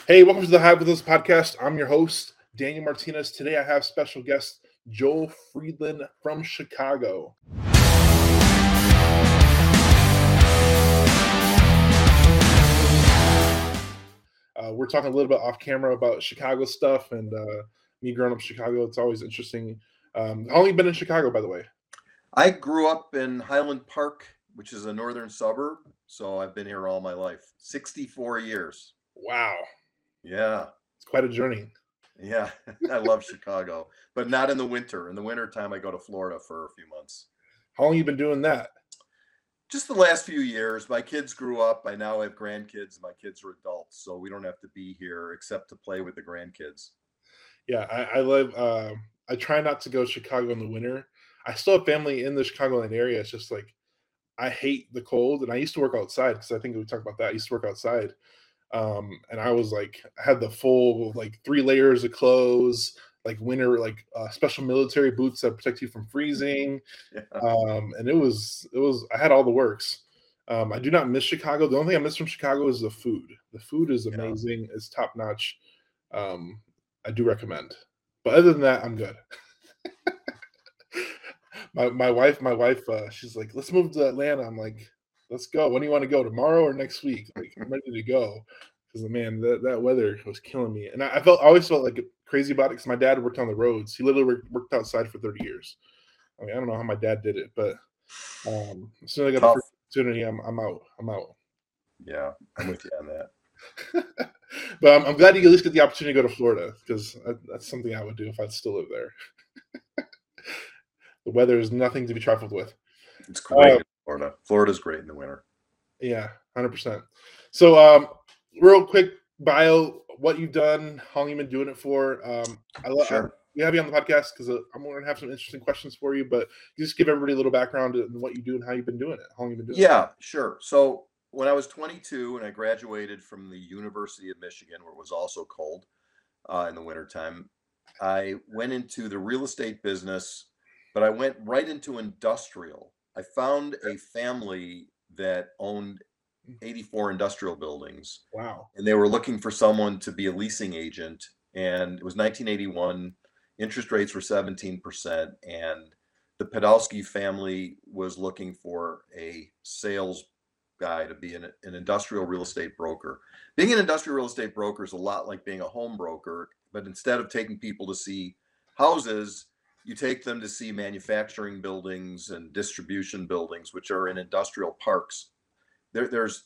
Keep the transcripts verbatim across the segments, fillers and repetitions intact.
Hey, welcome to the Hive with Us podcast. I'm your host, Daniel Martinez. Today I have special guest Joel Friedland from Chicago. Uh, we're talking a little bit off camera about Chicago stuff and uh, me growing up in Chicago. It's always interesting. Um, how long have you been in Chicago, by the way? I grew up in Highland Park, which is a northern suburb. So I've been here all my life. sixty-four years. Wow, Yeah. it's quite a journey. Yeah. I love Chicago, but not in the winter. In the winter time, I go to Florida for a few months. How long have you been doing that? Just the last few years. My kids grew up. I now have grandkids. My kids are adults, so we don't have to be here except to play with the grandkids. Yeah, I, I live. Uh, I try not to go to Chicago in the winter. I still have family in the Chicagoland area. It's just like I hate the cold, and I used to work outside because I think we talked about that. I used to work outside, um, and I was like, I had the full like three layers of clothes, like winter, like uh, special military boots that protect you from freezing, Yeah. um, and it was it was I had all the works. Um, I do not miss Chicago. The only thing I miss from Chicago is the food. The food is Yeah. amazing. It's top notch. Um, I do recommend. But other than that, I'm good. my my wife, my wife, uh, she's like, let's move to Atlanta. I'm like, let's go. When do you want to go? Tomorrow or next week? Like, I'm ready to go. Because man, that, that weather was killing me. And I, I felt I always felt like crazy about it because my dad worked on the roads. He literally worked, worked outside for thirty years. I mean, I don't know how my dad did it, but um, as soon as I got the Tough. first opportunity, I'm I'm out. I'm out. Yeah. I'm with you on that. But I'm, I'm glad you at least get the opportunity to go to Florida because that, that's something I would do if I'd still live there. The weather is nothing to be trifled with. It's Uh, great in Florida. Florida's great in the winter. yeah, one hundred percent. So, um, real quick bio, what you've done, how long you've been doing it for. Um, I, lo- I Sure. we have you on the podcast because uh, I'm going to have some interesting questions for you, but you just give everybody a little background on what you do and how you've been doing it, how long you've been doing it. Yeah, sure. So when I was twenty-two and I graduated from the University of Michigan, where it was also cold uh, in the wintertime, I went into the real estate business, but I went right into industrial. I found a family that owned eighty-four industrial buildings, Wow. and they were looking for someone to be a leasing agent. And it was nineteen eighty-one. Interest rates were seventeen percent, and the Podolsky family was looking for a sales guy to be an, an industrial real estate broker. Being an industrial real estate broker is a lot like being a home broker, but instead of taking people to see houses, you take them to see manufacturing buildings and distribution buildings, which are in industrial parks. There, there's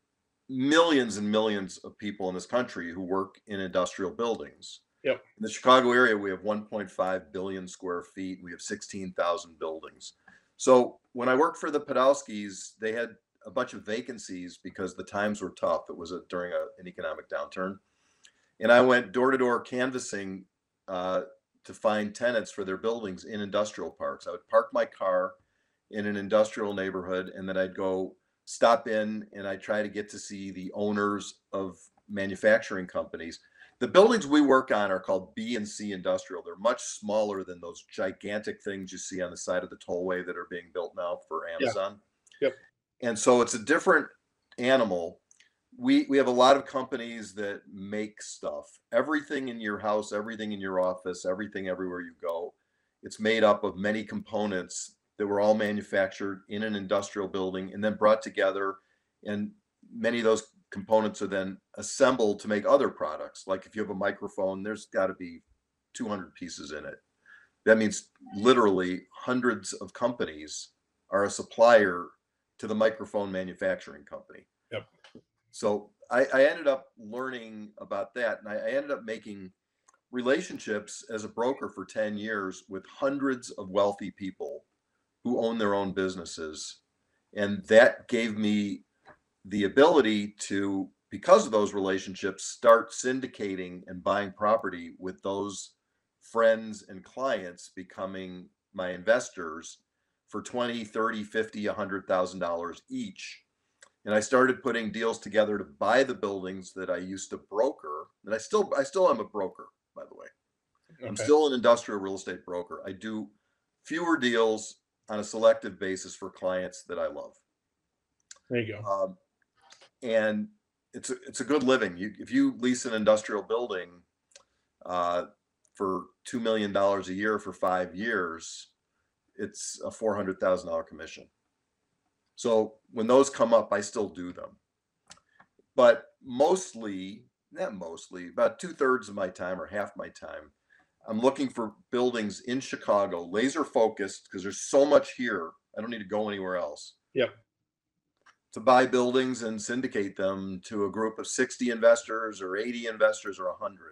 millions and millions of people in this country who work in industrial buildings. Yep. In the Chicago area, we have one point five billion square feet. We have sixteen thousand buildings. So when I worked for the Podolskis, they had a bunch of vacancies because the times were tough. It was a, during a, an economic downturn. And I went door to door canvassing uh, to find tenants for their buildings in industrial parks. I would park my car in an industrial neighborhood, and then I'd go stop in and I try to get to see the owners of manufacturing companies. The buildings we work on are called B and C Industrial. They're much smaller than those gigantic things you see on the side of the tollway that are being built now for Yeah. Amazon. Yep. And so it's a different animal. We we have a lot of companies that make stuff. Everything in your house, everything in your office, everything everywhere you go, it's made up of many components that were all manufactured in an industrial building and then brought together, and many of those components are then assembled to make other products. Like if you have a microphone, there's got to be two hundred pieces in it. That means literally hundreds of companies are a supplier to the microphone manufacturing company. Yep. So I, I ended up learning about that, and I, I ended up making relationships as a broker for ten years with hundreds of wealthy people who own their own businesses. And that gave me the ability to, because of those relationships, start syndicating and buying property with those friends and clients becoming my investors for twenty, thirty, fifty, a hundred thousand dollars each. And I started putting deals together to buy the buildings that I used to broker. And I still I still am a broker, by the way. I'm Okay. still an industrial real estate broker. I do fewer deals on a selective basis for clients that I love. There you go. Um, and it's a, it's a good living. You, if you lease an industrial building uh, for two million dollars a year for five years, it's a four hundred thousand dollars commission. So when those come up, I still do them. But mostly, not mostly, about two thirds of my time or half my time, I'm looking for buildings in Chicago, laser focused, because there's so much here. I don't need to go anywhere else. Yep. To buy buildings and syndicate them to a group of sixty investors or eighty investors or one hundred.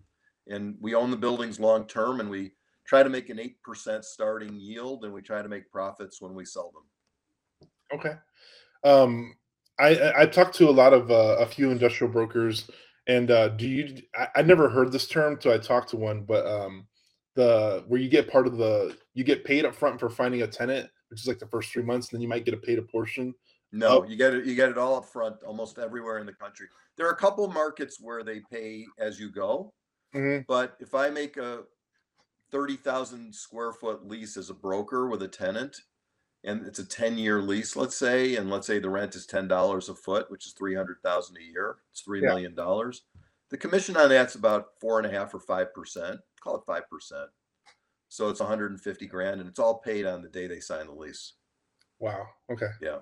And we own the buildings long term, and we try to make an eight percent starting yield, and we try to make profits when we sell them. Okay. Um, I, I I've talked to a lot of uh, a few industrial brokers, and uh, do you? I, I never heard this term until I talked to one, but um, the where you get part of the you get paid up front for finding a tenant, which is like the first three months, then you might get a paid a portion. No, you get it. You get it all up front, almost everywhere in the country. There are a couple markets where they pay as you go, Mm-hmm. but if I make a thirty thousand square foot lease as a broker with a tenant, and it's a ten year lease, let's say, and let's say the rent is ten dollars a foot, which is three hundred thousand a year. It's three Yeah. million dollars. The commission on that's about four and a half or five percent. Call it five percent. So it's one hundred fifty grand, and it's all paid on the day they sign the lease. Wow. Okay. Yeah.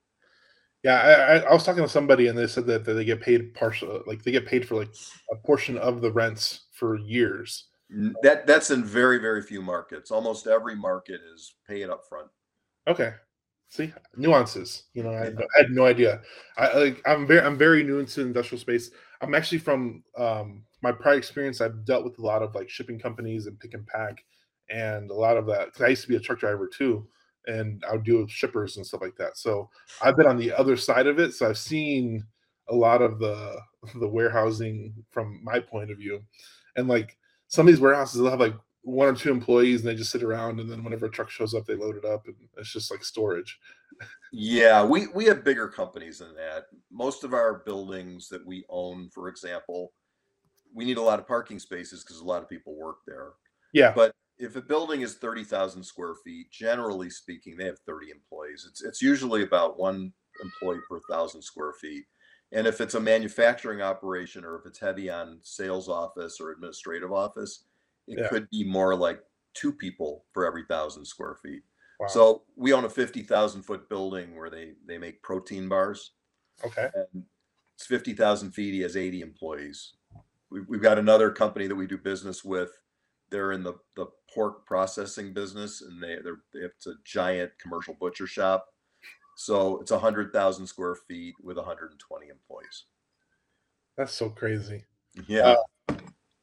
Yeah, I, I I was talking to somebody and they said that, that they get paid partial, like they get paid for like a portion of the rents for years. N- That that's in very, very few markets. Almost every market is pay it up front. Okay, see nuances. You know, I, Yeah. I had no idea. I like I'm very I'm very new into the industrial space. I'm actually from um, my prior experience. I've dealt with a lot of like shipping companies and pick and pack, and a lot of that because I used to be a truck driver too, and I would deal with shippers and stuff like that. So I've been on the other side of it. So I've seen a lot of the the warehousing from my point of view, and like some of these warehouses they'll have like one or two employees and they just sit around and then whenever a truck shows up they load it up and it's just like storage. Yeah, we we have bigger companies than that. Most of our buildings that we own, for example, we need a lot of parking spaces because a lot of people work there. Yeah. But if a building is thirty thousand square feet, generally speaking, they have thirty employees. It's it's usually about one employee per thousand square feet. And if it's a manufacturing operation or if it's heavy on sales office or administrative office, it Yeah. could be more like two people for every thousand square feet. Wow. So we own a fifty thousand foot building where they they make protein bars, Okay. and it's fifty thousand feet. He has eighty employees. We've, we've got another company that we do business with. They're in the, the pork processing business, and they they're it's a giant commercial butcher shop. So it's a hundred thousand square feet with one hundred twenty employees. That's so crazy. Yeah. Uh,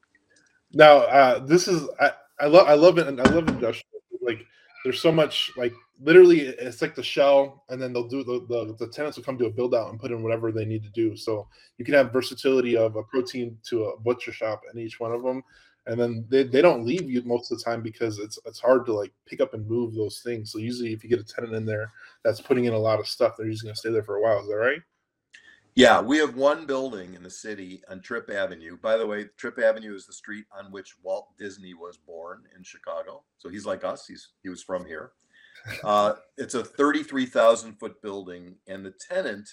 now uh this is I I love I love it and I love industrial. Like there's so much like literally it's like the shell and then they'll do the, the the tenants will come to a build out and put in whatever they need to do. So you can have versatility of a protein to a butcher shop in each one of them. And then they, they don't leave you most of the time because it's it's hard to like pick up and move those things. So usually if you get a tenant in there that's putting in a lot of stuff, they're just gonna stay there for a while. Is that right? Yeah, we have one building in the city on Tripp Avenue. By the way, Tripp Avenue is the street on which Walt Disney was born in Chicago. So he's like us. He's he was from here. Uh, it's a thirty-three thousand foot building, and the tenant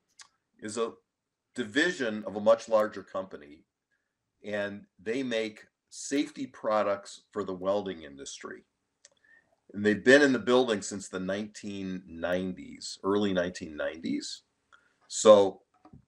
is a division of a much larger company, and they make safety products for the welding industry. And they've been in the building since the nineteen nineties, early nineteen nineties. So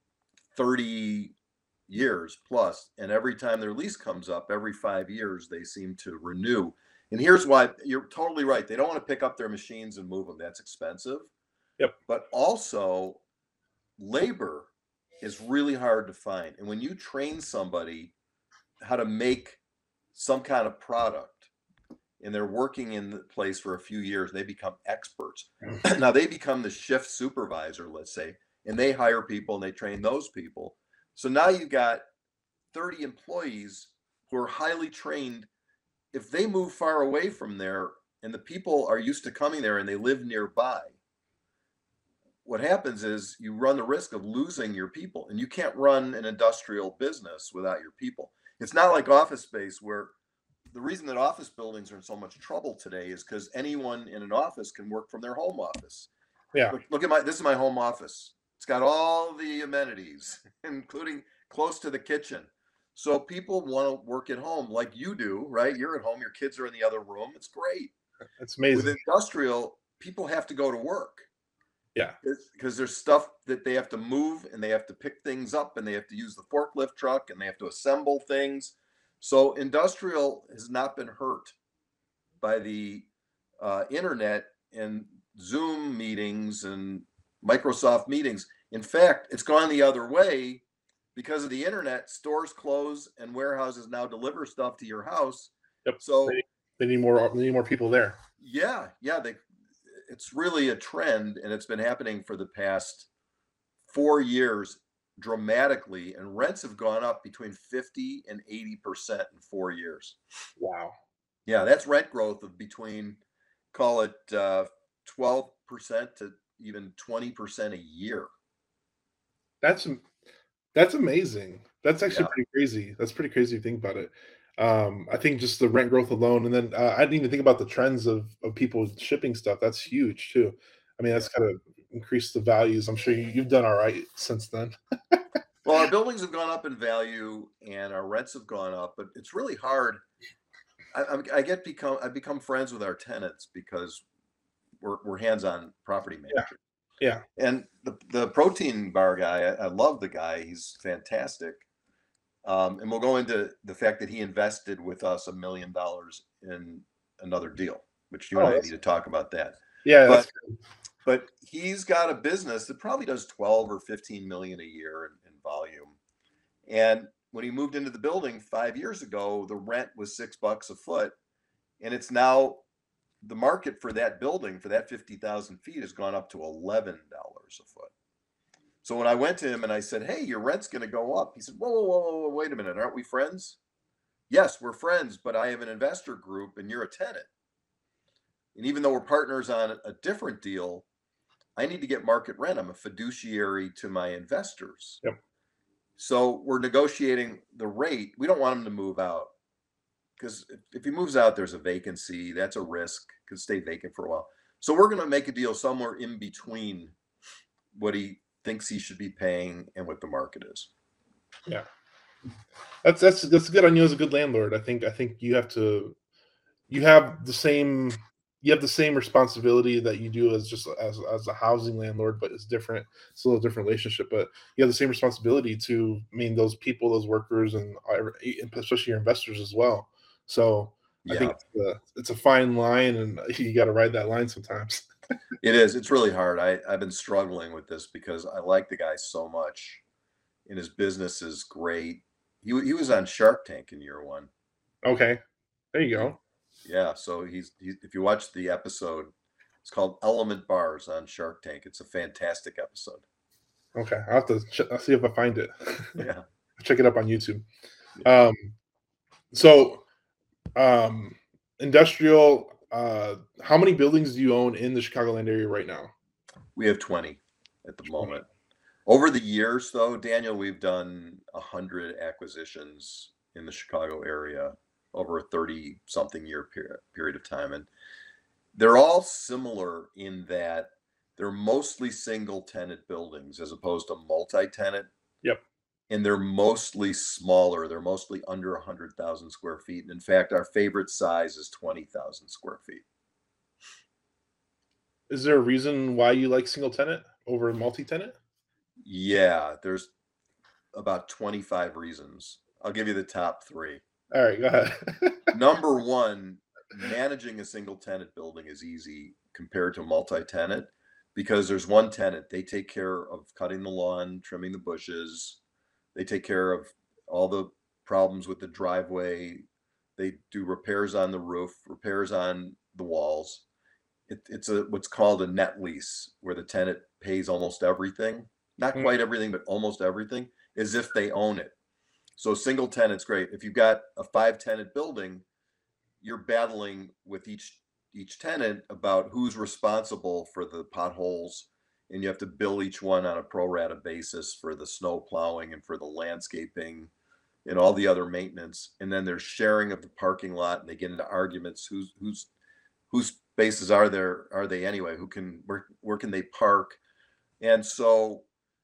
thirty years plus, and every time their lease comes up, every five years, they seem to renew. And here's why you're totally right. They don't want to pick up their machines and move them. That's expensive. Yep. But also, labor is really hard to find. And when you train somebody how to make some kind of product and they're working in the place for a few years, they become experts. Now they become the shift supervisor, let's say, and they hire people and they train those people. So now you've got thirty employees who are highly trained. If they move far away from there and the people are used to coming there and they live nearby, what happens is you run the risk of losing your people, and you can't run an industrial business without your people. It's not like office space where the reason that office buildings are in so much trouble today is because anyone in an office can work from their home office. Yeah. Look, look at my, this is my home office. It's got all the amenities, including close to the kitchen. So people want to work at home like you do, right? You're at home, your kids are in the other room. It's great. That's With amazing. industrial, people have to go to work Yeah. because there's stuff that they have to move and they have to pick things up and they have to use the forklift truck and they have to assemble things. So industrial has not been hurt by the uh, internet and Zoom meetings and Microsoft meetings. In fact, it's gone the other way because of the internet. Stores close and warehouses now deliver stuff to your house. Yep. So They, they need more. They need more people there. yeah, yeah, they, it's really a trend, and it's been happening for the past four years dramatically, and rents have gone up between fifty and eighty percent in four years. Wow. Yeah, that's rent growth of between, call it uh, twelve percent to even twenty percent a year. That's that's amazing. That's actually Yeah. pretty crazy. That's pretty crazy to think about it. Um, I think just the rent growth alone, and then uh, I didn't even think about the trends of of people shipping stuff. That's huge too. I mean, Yeah. that's kind of increased the values. I'm sure you, you've done all right since then. Well, our buildings have gone up in value and our rents have gone up, but it's really hard. I, I'm- I get become I become friends with our tenants because we're we're hands-on property Yeah, managers. yeah. And the the protein bar guy, I, I love the guy. He's fantastic. Um, and we'll go into the fact that he invested with us a million dollars in another deal, which you and Oh, I need that's to talk about that. yeah. That's But but he's got a business that probably does twelve or fifteen million a year in, in volume. And when he moved into the building five years ago, the rent was six bucks a foot, and it's now the market for that building for that fifty thousand feet has gone up to eleven dollars a foot. So when I went to him and I said, "Hey, your rent's going to go up," he said, "Whoa, whoa, whoa, whoa, wait a minute, aren't we friends?" "Yes, we're friends, but I have an investor group and you're a tenant. And even though we're partners on a different deal, I need to get market rent. I'm a fiduciary to my investors. yep. So we're negotiating the rate. We don't want him to move out because if, if he moves out, there's a vacancy. That's a risk. Could stay vacant for a while. So we're going to make a deal somewhere in between what he thinks he should be paying and what the market is." Yeah. That's that's that's good on you as a good landlord. I think I think you have to you have the same you have the same responsibility that you do as just as as a housing landlord, but it's different. It's a little different relationship, but you have the same responsibility to I mean those people, those workers, and uh, especially your investors as well. So I think Yeah, it's a, it's a fine line, and you got to ride that line sometimes. it is. It's really hard. I, I've been struggling with this because I like the guy so much and his business is great. He, he was on Shark Tank in year one. Okay, there you He, go. yeah, so he's, he's if you watch the episode, it's called Element Bars on Shark Tank. It's a fantastic episode. Okay, I'll have to ch- I'll see if I find it. Yeah. Check it up on YouTube. Yeah. Um, so um, industrial. Uh, how many buildings do you own in the Chicagoland area right now? We have twenty at the twenty. moment. Over the years, though, Daniel, we've done a hundred acquisitions in the Chicago area over a thirty something year period, period of time. And they're all similar in that they're mostly single tenant buildings as opposed to multi-tenant, Yep. and they're mostly smaller. They're mostly under one hundred thousand square feet. And in fact, our favorite size is twenty thousand square feet. Is there a reason why you like single tenant over multi tenant? Yeah, there's about twenty-five reasons. I'll give you the top three. All right, go ahead. Number one, managing a single tenant building is easy compared to multi-tenant because there's one tenant. They take care of cutting the lawn, trimming the bushes. They take care of all the problems with the driveway. They do repairs on the roof, repairs on the walls. It, it's a what's called a net lease, where the tenant pays almost everything, not Mm, quite everything, but almost everything, as if they own it. So single tenant's great. If you've got a five tenant building, you're battling with each each tenant about who's responsible for the potholes, and you have to bill each one on a pro rata basis for the snow plowing and for the landscaping and all the other maintenance. And then there's sharing of the parking lot, and they get into arguments who's who's whose spaces are there are they anyway, who can where where can they park. And so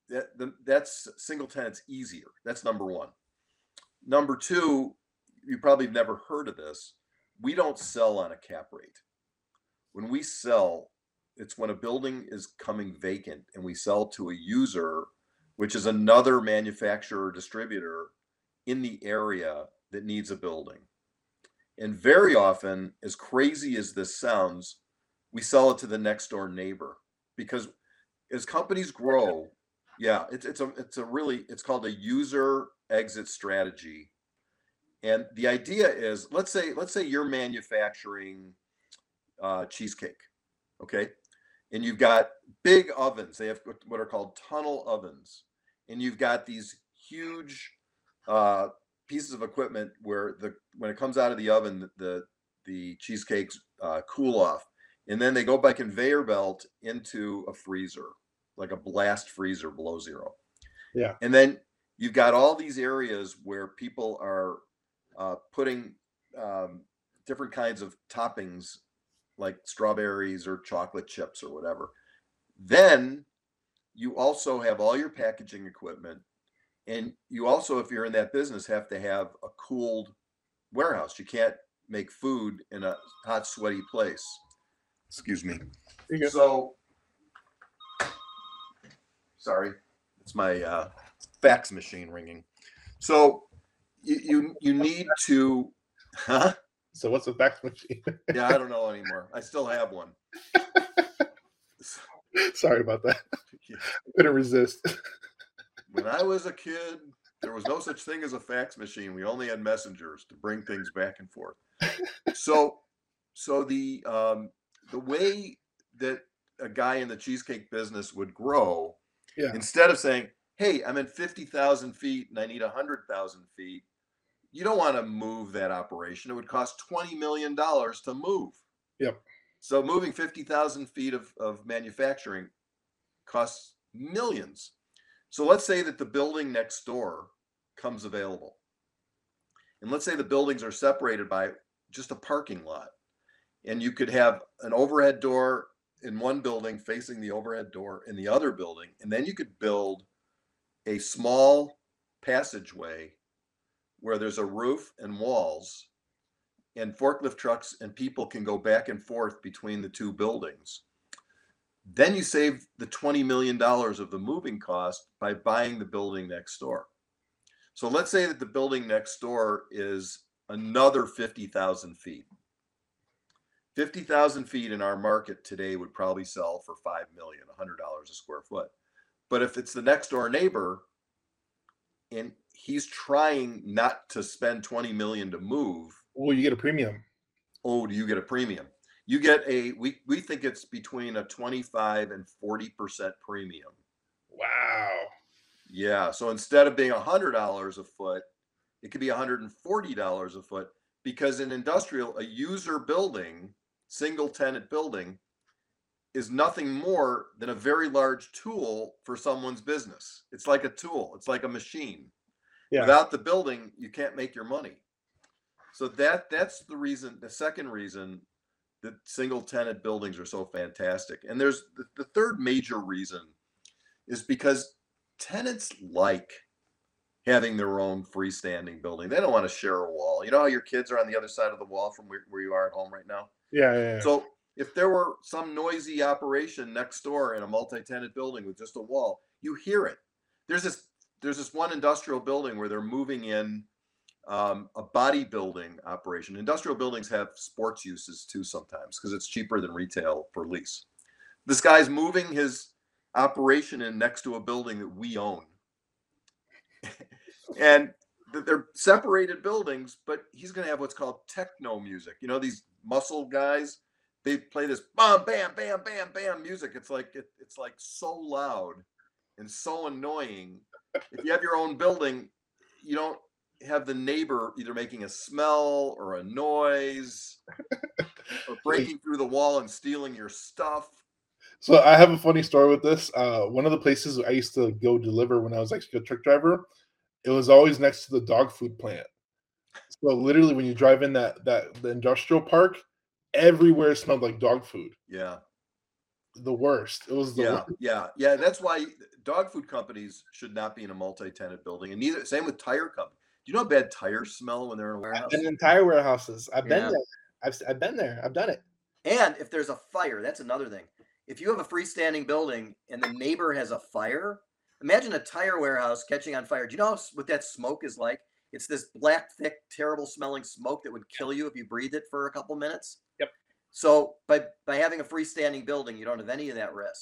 that the, that's single tenant's easier. That's number one. Number two, you probably never heard of this. We don't sell on a cap rate. When we sell, it's when a building is coming vacant and we sell to a user, which is another manufacturer or distributor in the area that needs a building. And very often, as crazy as this sounds, we sell it to the next door neighbor, because as companies grow, yeah, it's it's a it's a really it's called a user exit strategy. And the idea is, let's say let's say you're manufacturing uh, cheesecake, okay, and you've got big ovens. They have what are called tunnel ovens, and you've got these huge uh, pieces of equipment where the when it comes out of the oven, the the, the cheesecakes uh, cool off, and then they go by conveyor belt into a freezer, like a blast freezer below zero. Yeah. And then you've got all these areas where people are uh, putting um, different kinds of toppings, like strawberries or chocolate chips or whatever. Then you also have all your packaging equipment. And you also, if you're in that business, have to have a cooled warehouse. You can't make food in a hot, sweaty place. Excuse me. So, sorry, it's my uh, fax machine ringing. So you you, you need to, huh? So what's a fax machine? Yeah, I don't know anymore. I still have one. Sorry about that. I couldn't resist. When I was a kid, there was no such thing as a fax machine. We only had messengers to bring things back and forth. So, so the um, the way that a guy in the cheesecake business would grow, yeah. instead of saying, "Hey, I'm at fifty thousand feet and I need a hundred thousand feet," you don't want to move that operation. It would cost twenty million dollars to move. Yep. So moving fifty thousand feet of, of manufacturing costs millions. So let's say that the building next door comes available. And let's say the buildings are separated by just a parking lot. And you could have an overhead door in one building facing the overhead door in the other building. And then you could build a small passageway where there's a roof and walls, and forklift trucks and people can go back and forth between the two buildings. Then you save the twenty million dollars of the moving cost by buying the building next door. So let's say that the building next door is another fifty thousand feet. fifty thousand feet in our market today would probably sell for five million dollars, one hundred dollars a square foot. But if it's the next door neighbor and he's trying not to spend twenty million dollars to move. Well, you get a premium. Oh, do you get a premium? You get a, we, we think it's between a twenty-five and forty percent premium. Wow. Yeah. So instead of being one hundred dollars a foot, it could be one hundred forty dollars a foot, because in industrial, a user building, single tenant building, is nothing more than a very large tool for someone's business. It's like a tool. It's like a machine. Yeah. Without the building, you can't make your money. So that that's the reason, the second reason that single tenant buildings are so fantastic. And there's the, the third major reason is because tenants like having their own freestanding building. They don't want to share a wall. You know how your kids are on the other side of the wall from where, where you are at home right now? Yeah, yeah, yeah. So if there were some noisy operation next door in a multi-tenant building with just a wall, you hear it. There's this there's this one industrial building where they're moving in um, a bodybuilding operation. Industrial buildings have sports uses too sometimes because it's cheaper than retail for lease. This guy's moving his operation in next to a building that we own. And they're separated buildings, but he's going to have what's called techno music. You know, these muscle guys, they play this bam, bam, bam, bam, bam music. It's like it, it's like so loud and so annoying. If you have your own building, you don't have the neighbor either making a smell or a noise or breaking through the wall and stealing your stuff. So I have a funny story with this. Uh, one of the places I used to go deliver when I was actually a truck driver, it was always next to the dog food plant. So literally, when you drive in that that the industrial park, everywhere smelled like dog food. Yeah. the worst. It was the Yeah, worst. yeah, yeah. That's why dog food companies should not be in a multi-tenant building, and neither. Same with tire companies. Do you know how bad tires smell when they're in a I've been warehouse? in tire warehouses. I've been Yeah. there. I've I've been there. I've done it. And if there's a fire, that's another thing. If you have a freestanding building and the neighbor has a fire, imagine a tire warehouse catching on fire. Do you know what that smoke is like? It's this black, thick, terrible smelling smoke that would kill you if you breathed it for a couple minutes. Yep. So by by having a freestanding building, you don't have any of that risk.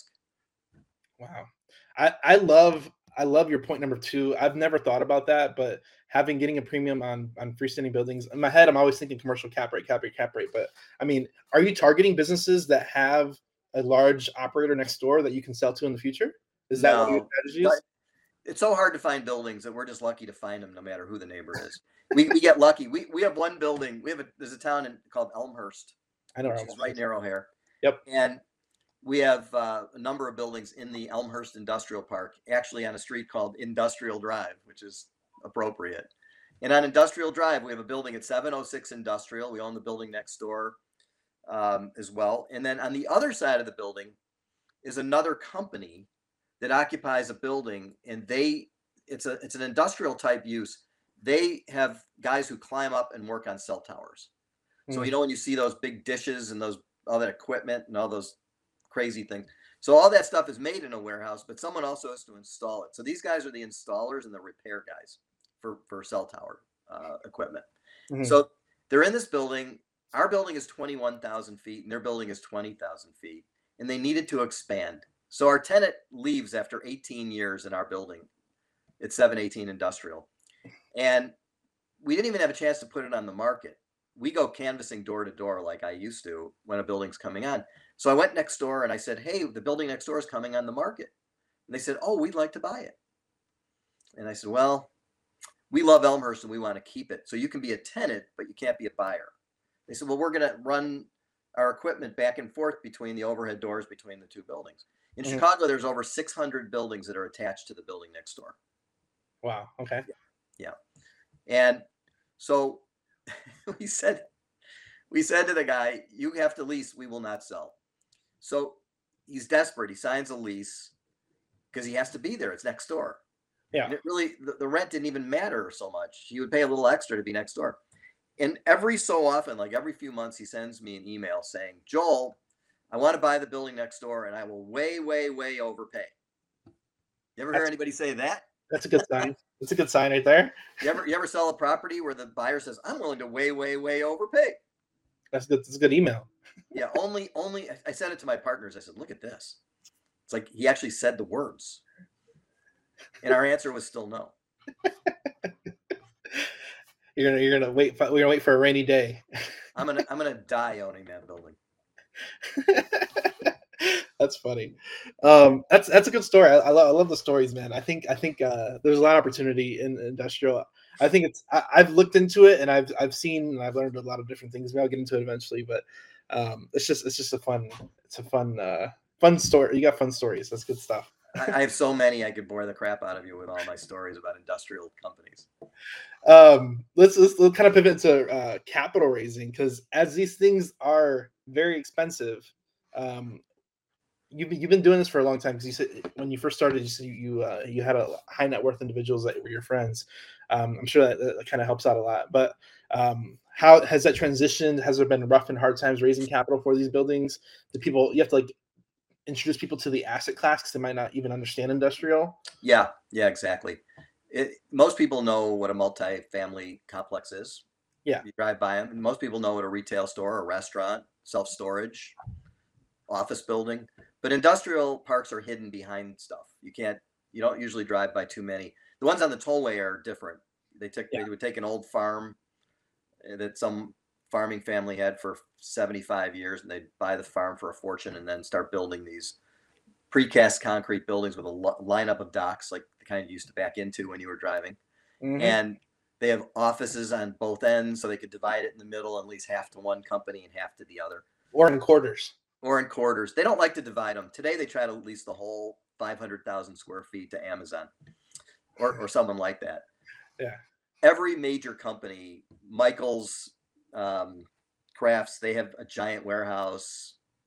Wow. I I love I love your point number two. I've never thought about that, but having getting a premium on on freestanding buildings, in my head, I'm always thinking commercial cap rate, cap rate, cap rate. But I mean, are you targeting businesses that have a large operator next door that you can sell to in the future? Is that one of your No, strategies? it's so hard to find buildings that we're just lucky to find them, no matter who the neighbor is. We, we get lucky. We we have one building. We have a there's a town in, called Elmhurst, I know. which is right near O'Hare. Yep. And we have uh, a number of buildings in the Elmhurst Industrial Park, actually on a street called Industrial Drive, which is appropriate. And on Industrial Drive, we have a building at seven oh six Industrial. We own the building next door um, as well. And then on the other side of the building is another company that occupies a building, and they it's a it's an industrial type use. They have guys who climb up and work on cell towers. So Mm. you know when you see those big dishes and those all that equipment and all those crazy things. So all that stuff is made in a warehouse, but someone also has to install it. So these guys are the installers and the repair guys for for cell tower uh, equipment. Mhm. So they're in this building. Our building is twenty-one thousand feet, and their building is twenty thousand feet, and they needed to expand. So our tenant leaves after eighteen years in our building. It's seven eighteen Industrial, and we didn't even have a chance to put it on the market. We go canvassing door to door like I used to when a building's coming on. So I went next door and I said, "Hey, the building next door is coming on the market." And they said, "Oh, we'd like to buy it." And I said, "Well, we love Elmhurst and we want to keep it. So you can be a tenant, but you can't be a buyer." They said, "Well, we're going to run our equipment back and forth between the overhead doors between the two buildings." In Mhm. Chicago, there's over six hundred buildings that are attached to the building next door. Wow. Okay. Yeah. And so we said, we said to the guy, "You have to lease. We will not sell." So he's desperate. He signs a lease because he has to be there. It's next door. Yeah. And it really, the, the rent didn't even matter so much. He would pay a little extra to be next door. And every so often, like every few months, he sends me an email saying, "Joel, I want to buy the building next door and I will way, way, way overpay." You ever hear That's, anybody say that? that's a good sign. That's a good sign right there. You ever you ever sell a property where the buyer says, "I'm willing to way, way, way overpay"? That's good. That's a good email. Yeah, only only I said it to my partners. I said, "Look at this." It's like he actually said the words. And our answer was still no. You're gonna you're gonna wait. For, we're gonna wait for a rainy day. I'm gonna I'm gonna die owning that building. That's funny. Um, that's that's a good story. I, I, love, I love the stories, man. I think I think uh, there's a lot of opportunity in industrial. I think it's I, I've looked into it and I've I've seen and I've learned a lot of different things. Maybe I'll get into it eventually, but um, it's just it's just a fun it's a fun uh, fun story. You got fun stories. That's good stuff. I, I have so many I could bore the crap out of you with all my stories about industrial companies. Um, let's, let's let's kind of pivot to uh, capital raising, because as these things are very expensive, um, you've been, you've been doing this for a long time. Because you said when you first started, you said you uh, you had a high net worth individuals that were your friends. Um, I'm sure that, that kind of helps out a lot. But um, how has that transitioned? Has there been rough and hard times raising capital for these buildings? Do people you have to like introduce people to the asset class because they might not even understand industrial? Yeah, yeah, exactly. It, most people know what a multi-family complex is. Yeah. You drive by them. And most people know what a retail store, a restaurant, self-storage, office building. But industrial parks are hidden behind stuff. You can't, you don't usually drive by too many. The ones on the tollway are different. They took, yeah. They would take an old farm that some farming family had for seventy-five years, and they'd buy the farm for a fortune and then start building these precast concrete buildings with a lo- lineup of docks like the kind you used to back into when you were driving. Mm-hmm. And they have offices on both ends, so they could divide it in the middle and lease half to one company and half to the other. Or in quarters. Or in quarters. They don't like to divide them. Today, they try to lease the whole five hundred thousand square feet to Amazon or, or someone like that. Yeah. Every major company, Michael's um, Crafts, they have a giant warehouse.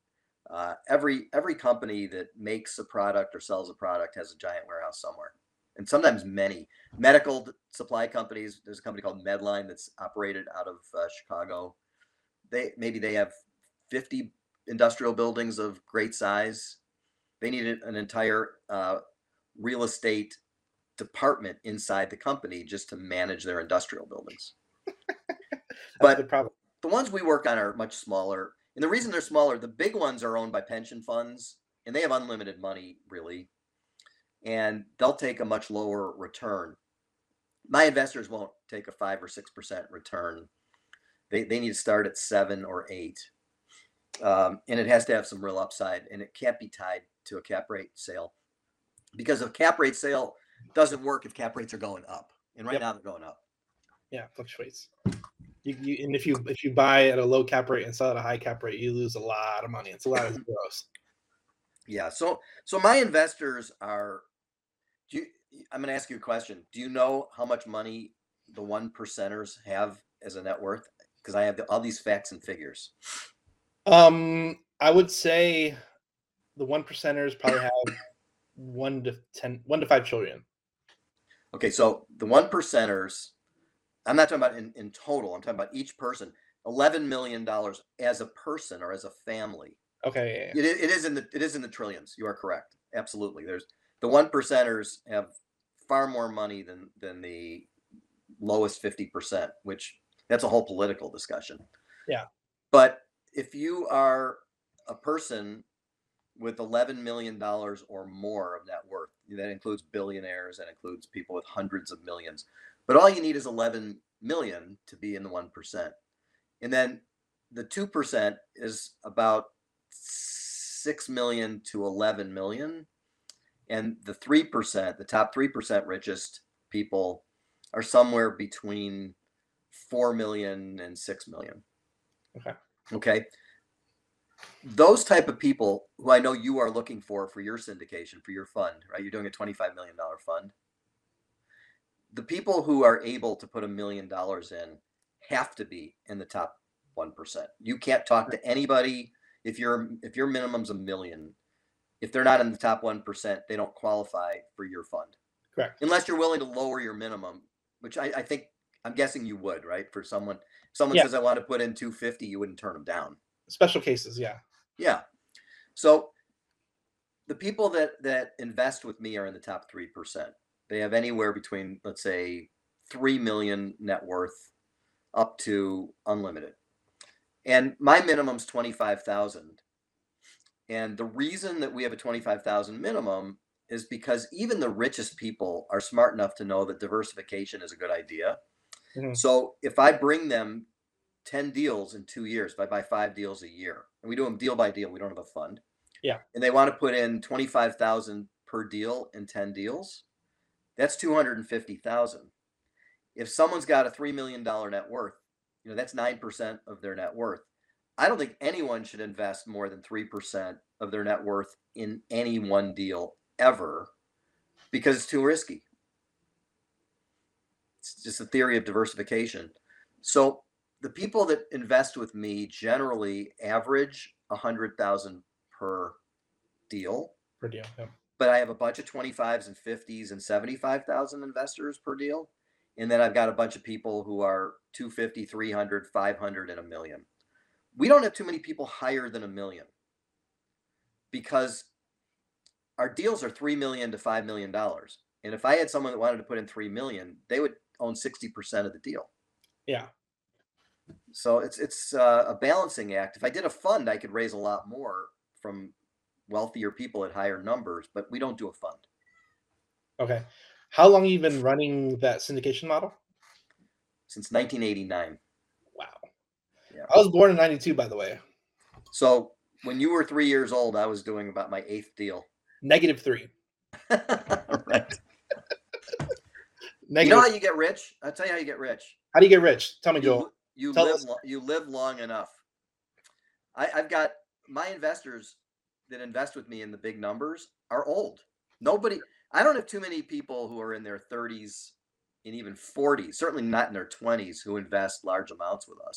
Uh, every every company that makes a product or sells a product has a giant warehouse somewhere, and sometimes many. Medical supply companies. There's a company called Medline that's operated out of uh, Chicago. They maybe they have fifty industrial buildings of great size. They need an entire uh, real estate department inside the company just to manage their industrial buildings. That's a good But problem. the ones we work on are much smaller. And the reason they're smaller, the big ones are owned by pension funds and they have unlimited money, really. And they'll take a much lower return. My investors won't take a five or six percent return. They, they need to start at seven or eight. Um, and it has to have some real upside, and it can't be tied to a cap rate sale, because a cap rate sale doesn't work if cap rates are going up. And right Yep. now they're going up. Yeah, it fluctuates. You, you, and if you if you buy at a low cap rate and sell at a high cap rate, you lose a lot of money. It's a lot of zeros. Yeah. So so my investors are. Do you, I'm going to ask you a question. Do you know how much money the one percenters have as a net worth? Because I have the, all these facts and figures. Um, I would say the one percenters probably have one to ten, one to five trillion. Okay, so the one percenters, I'm not talking about in, in total. I'm talking about each person. Eleven million dollars as a person or as a family. Okay, yeah, It, it is in the it is in the trillions. You are correct. Absolutely. There's the one percenters have far more money than than the lowest fifty percent, which that's a whole political discussion. Yeah. But if you are a person with eleven million dollars or more of net worth, that includes billionaires, that includes people with hundreds of millions, but all you need is eleven million to be in the one percent. And then the two percent is about six million to eleven million. And the three percent, the top three percent richest people are somewhere between four million and six million. Okay. Okay. Those type of people who I know you are looking for for your syndication, for your fund, right? You're doing a twenty-five million dollars fund. The people who are able to put a million dollars in have to be in the top one percent. You can't talk to anybody if your if your minimum's a million. If they're not in the top one percent, they don't qualify for your fund. Correct. Unless you're willing to lower your minimum, which I, I think, I'm guessing you would, right? For someone, if someone Yeah. says, I want to put in two fifty, you wouldn't turn them down. Special cases, yeah. Yeah. So the people that, that invest with me are in the top three percent. They have anywhere between, let's say, three million net worth up to unlimited. And my minimum's twenty-five thousand. And the reason that we have a twenty-five thousand minimum is because even the richest people are smart enough to know that diversification is a good idea. Mhm. So if I bring them ten deals in two years, if I buy five deals a year, and we do them deal by deal, we don't have a fund. Yeah. And they want to put in twenty-five thousand per deal in ten deals, that's two hundred fifty thousand. If someone's got a three million dollars net worth, you know, that's nine percent of their net worth. I don't think anyone should invest more than three percent of their net worth in any one deal ever, because it's too risky. It's just a theory of diversification. So the people that invest with me generally average one hundred thousand per deal. Per deal. Yeah. But I have a bunch of twenty-fives and fifties and seventy-five thousand investors per deal. And then I've got a bunch of people who are two fifty, three hundred, five hundred, and a million. We don't have too many people higher than a million, because our deals are three million to five million dollars. And if I had someone that wanted to put in three million, they would own sixty percent of the deal. Yeah. So it's it's uh, a balancing act. If I did a fund, I could raise a lot more from wealthier people at higher numbers, but we don't do a fund. Okay. How long have you been running that syndication model? Since nineteen eighty-nine. Wow. Yeah. I was born in ninety-two, by the way. So when you were three years old, I was doing about my eighth deal. Negative three. Right. Negative. You know how you get rich? I'll tell you how you get rich. How do you get rich? Tell me, Joel. You, you Tell live us. lo- you live long enough. I, I've got my investors that invest with me in the big numbers are old. Nobody, I don't have too many people who are in their thirties and even forties, certainly not in their twenties, who invest large amounts with us.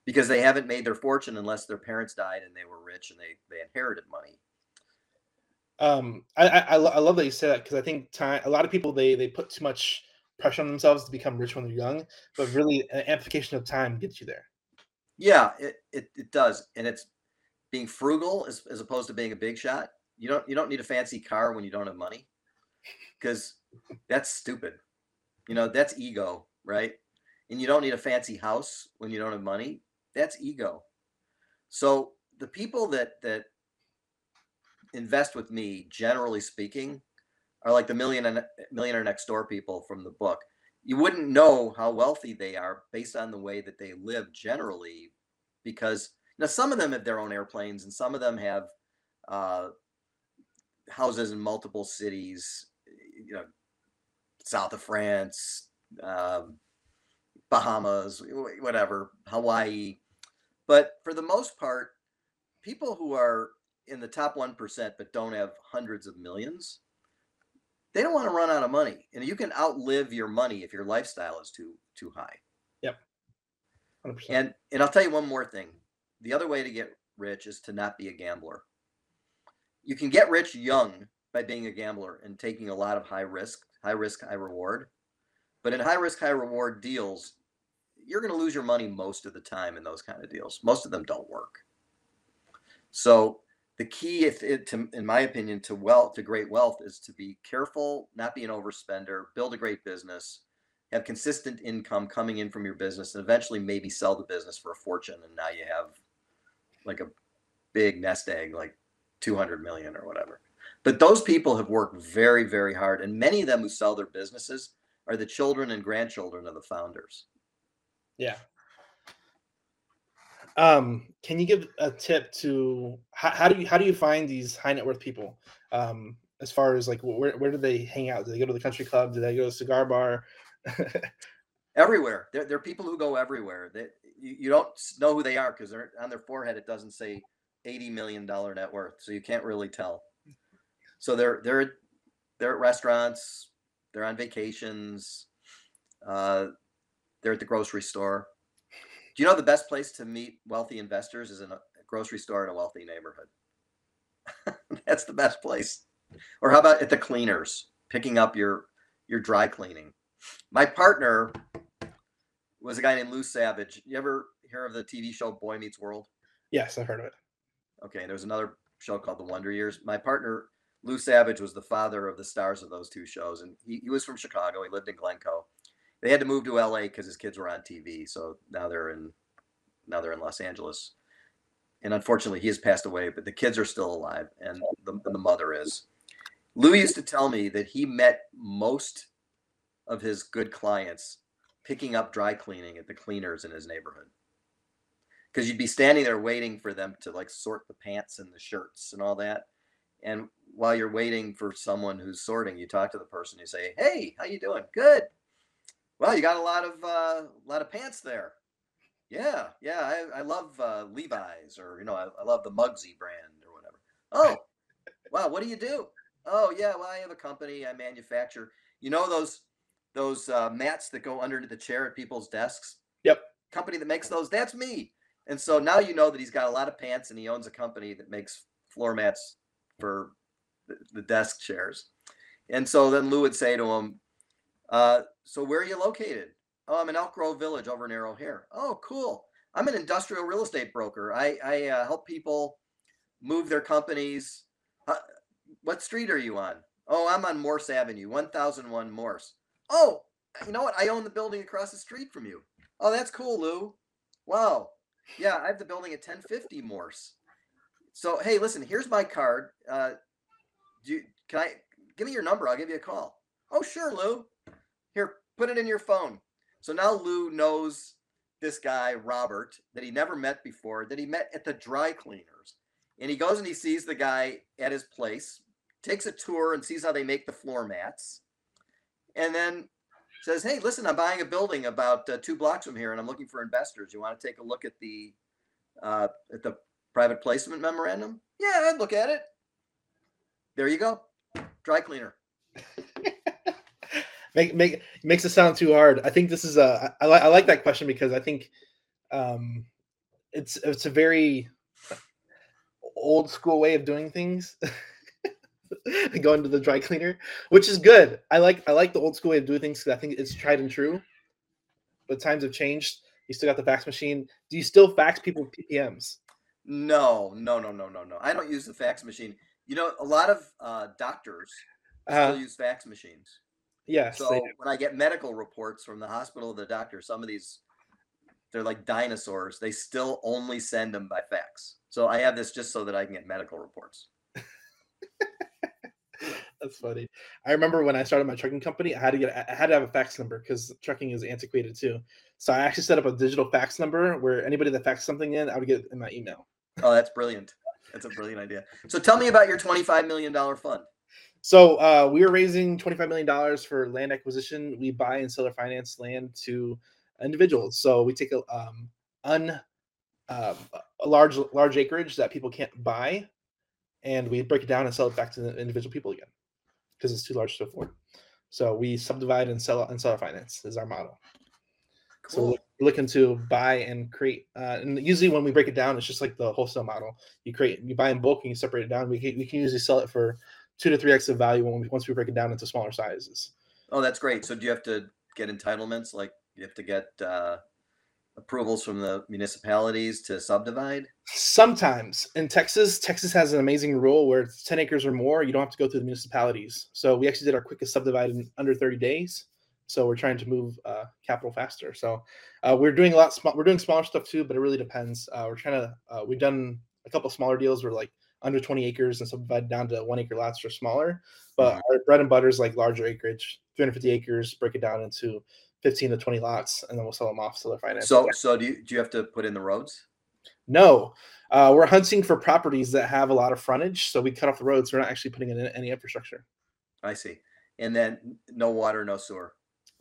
because they haven't made their fortune unless their parents died and they were rich and they, they inherited money. Um, I, I, I lo- I love that you say that, because I think time, a lot of people, they, they put too much pressure on themselves to become rich when they're young, but really an amplification of time gets you there. Yeah, it, it, it does. And it's being frugal as, as opposed to being a big shot. You don't, you don't need a fancy car when you don't have money, because that's stupid. You know, that's ego, right? And you don't need a fancy house when you don't have money. That's ego. So the people that, that invest with me, generally speaking, are like the million millionaire next door people from the book. You wouldn't know how wealthy they are based on the way that they live generally, because now some of them have their own airplanes and some of them have uh, houses in multiple cities, you know, south of France, um, Bahamas, whatever, Hawaii. But for the most part, people who are in the top one percent but don't have hundreds of millions, they don't want to run out of money. And you can outlive your money if your lifestyle is too too high. Yep. one hundred percent. And and I'll tell you one more thing. The other way to get rich is to not be a gambler. You can get rich young by being a gambler and taking a lot of high risk, high risk, high reward. But in high risk, high reward deals, you're going to lose your money most of the time in those kind of deals. Most of them don't work. So the key, if it, to, in my opinion, to wealth, to great wealth, is to be careful, not be an overspender, build a great business, have consistent income coming in from your business, and eventually maybe sell the business for a fortune. And now you have like a big nest egg, like two hundred million or whatever. But those people have worked very, very hard. And many of them who sell their businesses are the children and grandchildren of the founders. Yeah. Um, can you give a tip to how, how do you how do you find these high net worth people? Um, as far as like where where do they hang out? Do they go to the country club? Do they go to a cigar bar? Everywhere. There, there are people who go everywhere. They, you, you don't know who they are because they're on their forehead. It doesn't say eighty million dollars net worth, so you can't really tell. So they're they're they're at restaurants. They're on vacations. Uh, they're at the grocery store. Do you know the best place to meet wealthy investors is in a grocery store in a wealthy neighborhood? That's the best place. Or how about at the cleaners, picking up your your dry cleaning? My partner was a guy named Lou Savage. You ever hear of the T V show Boy Meets World? Yes, I've heard of it. Okay, there's another show called The Wonder Years. My partner, Lou Savage, was the father of the stars of those two shows. And he, he was from Chicago. He lived in Glencoe. They had to move to L A because his kids were on T V. So now they're in now they're in Los Angeles. And unfortunately, he has passed away, but the kids are still alive, and the, and the mother is. Lou used to tell me that he met most of his good clients picking up dry cleaning at the cleaners in his neighborhood. Because you'd be standing there waiting for them to like sort the pants and the shirts and all that. And while you're waiting for someone who's sorting, you talk to the person, you say, "Hey, how you doing?" "Good." "Well, you got a lot of uh, lot of pants there." "Yeah, yeah, I, I love uh, Levi's, or you know, I, I love the Muggsy brand or whatever." "Oh, wow, what do you do?" "Oh, yeah, well, I have a company. I manufacture. You know those those uh, mats that go under the chair at people's desks?" Yep. "Company that makes those, that's me." And so now you know that he's got a lot of pants and he owns a company that makes floor mats for the, the desk chairs. And so then Lou would say to him, uh, "So where are you located?" "Oh, I'm in Elk Grove Village over near O'Hare." "Oh, cool. I'm an industrial real estate broker. I, I uh, help people move their companies." Uh, "what street are you on?" "Oh, I'm on Morse Avenue, one thousand one Morse." "Oh, you know what? I own the building across the street from you." "Oh, that's cool, Lou. Wow. Yeah, I have the building at ten fifty Morse. So, hey, listen, here's my card. Uh, do you, can I give me your number? I'll give you a call." "Oh, sure, Lou. Here, put it in your phone." So now Lou knows this guy, Robert, that he never met before, that he met at the dry cleaners. And he goes and he sees the guy at his place, takes a tour and sees how they make the floor mats. And then says, "Hey, listen, I'm buying a building about uh, two blocks from here, and I'm looking for investors. You want to take a look at the uh, at the private placement memorandum?" "Yeah, I'd look at it." There you go, dry cleaner. make make makes it sound too hard. I think this is a I, I like I like that question because I think um, it's it's a very old school way of doing things. Going to the dry cleaner, which is good. I like I like the old school way of doing things because I think it's tried and true. But times have changed. You still got the fax machine. Do you still fax people P P Ms? No, no, no, no, no, no. I don't use the fax machine. You know, a lot of uh, doctors Uh, still use fax machines. yes. they So do. when I get medical reports from the hospital or the doctor, some of these, they're like dinosaurs. They still only send them by fax. So I have this just so that I can get medical reports. That's funny. I remember when I started my trucking company, I had to get I had to have a fax number because trucking is antiquated too. So I actually set up a digital fax number where anybody that faxed something in, I would get it in my email. Oh, that's brilliant. That's a brilliant idea. So tell me about your twenty-five million dollars fund. So uh, we are raising twenty-five million dollars for land acquisition. We buy and sell or finance land to individuals. So we take a um, un um, a large large acreage that people can't buy, and we break it down and sell it back to the individual people again because it's too large to afford. So we subdivide and sell and sell our finance is our model. So Cool. we're looking to buy and create, uh, and usually when we break it down, it's just like the wholesale model. You create, you buy in bulk, and you separate it down. We can, we can usually sell it for two to three x of value when we, once we break it down into smaller sizes. Oh, that's great. So do you have to get entitlements? Like you have to get uh, approvals from the municipalities to subdivide? Sometimes in Texas, Texas has an amazing rule where it's ten acres or more, you don't have to go through the municipalities. So we actually did our quickest subdivide in under thirty days. So we're trying to move uh, capital faster. So uh, we're doing a lot. Sm- we're doing smaller stuff too, but it really depends. Uh, we're trying to. Uh, we've done a couple smaller deals where like under twenty acres and subdivided down to one acre lots or smaller. But Mhm. our bread and butter is like larger acreage, three hundred fifty acres. Break it down into fifteen to twenty lots, and then we'll sell them off to the finance. So so do you do you have to put in the roads? No, uh, we're hunting for properties that have a lot of frontage, so we cut off the roads. We're not actually putting in any infrastructure. I see. And then no water, no sewer.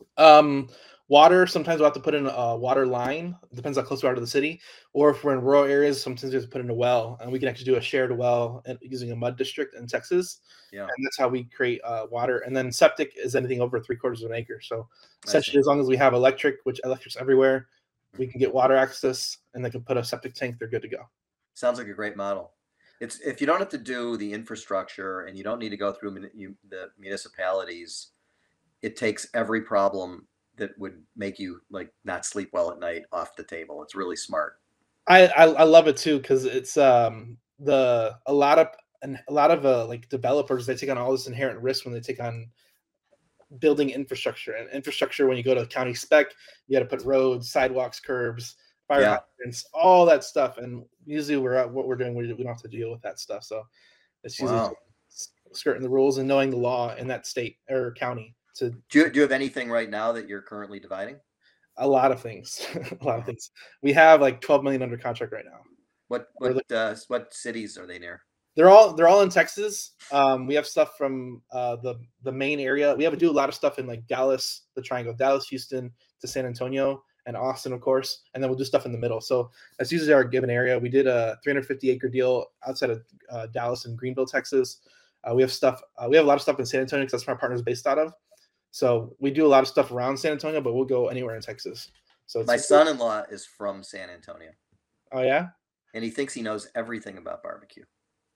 Um, water, sometimes we'll have to put in a water line. It depends how close we are to the city. Or if we're in rural areas, sometimes we have to put in a well, and we can actually do a shared well and using a mud district in Texas. Yeah. And that's how we create uh, water. And then septic is anything over three quarters of an acre. So I essentially, see. as long as we have electric, which electric's everywhere, we can get water access, and they can put a septic tank. They're good to go. Sounds like a great model. It's if you don't have to do the infrastructure and you don't need to go through mun- you, the municipalities, it takes every problem that would make you like not sleep well at night off the table. It's really smart. I I, I love it too because it's um the a lot of and a lot of uh, like developers, they take on all this inherent risk when they take on building infrastructure. And infrastructure, when you go to county spec, you got to put roads, sidewalks, curbs, fire Yeah. hydrants, all that stuff. And usually we're at what we're doing, we, we don't have to deal with that stuff. So it's usually Wow. just skirting the rules and knowing the law in that state or county to Do you, do you have anything right now that you're currently dividing? a lot of things. A lot of things. We have like twelve million under contract right now. What Or what uh, what cities are they near? They're all they're all in Texas. Um, we have stuff from uh, the the main area. We have to do a lot of stuff in like Dallas, the Triangle, Dallas, Houston to San Antonio, and Austin, of course. And then we'll do stuff in the middle. So that's usually our given area. We did a three hundred fifty acre deal outside of uh, Dallas and Greenville, Texas. Uh, we have stuff. Uh, we have a lot of stuff in San Antonio because that's where our partner is based out of. So we do a lot of stuff around San Antonio, but we'll go anywhere in Texas. So it's My son-in-law is from San Antonio, Oh yeah. and he thinks he knows everything about barbecue.